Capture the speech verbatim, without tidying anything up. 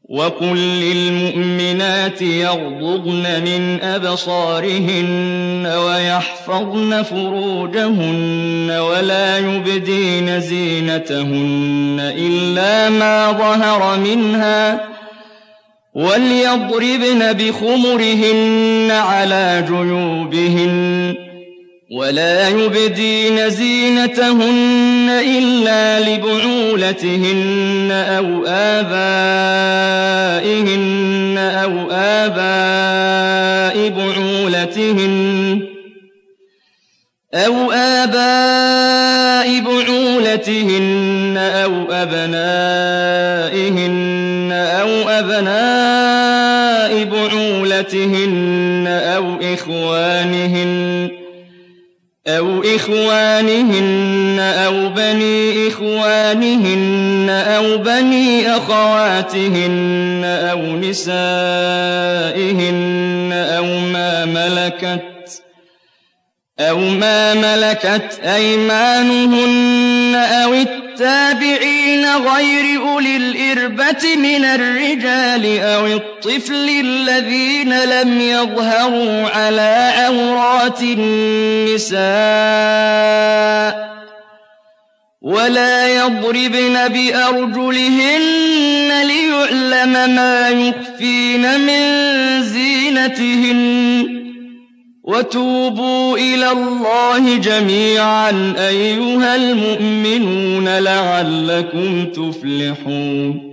وقل للمؤمنات يغضضن من أبصارهن ويحفظن فروجهن ولا يبدين زينتهن إلا ما ظهر منها وليضربن بخمرهن على جيوبهن ولا يبدين زينتهن إلا لبعولتهن أو آبائهن أو آباء بعولتهن أو آباء بعولتهن أو أبنائهن أو أبناء بعولتهن أو إخوانهن أو إخوانهن أو بني إخوانهن أو بني أخواتهن أو نسائهن أو ما ملكت أو ما ملكت أيمانهن أو التابعين غير أولي الإربة من الرجال أو الطفل الذين لم يظهروا على عورات النساء ولا يضربن بأرجلهن ليعلم ما يخفين من زينتهن وتوبوا إلى الله جميعا أيها المؤمنون لعلكم تفلحون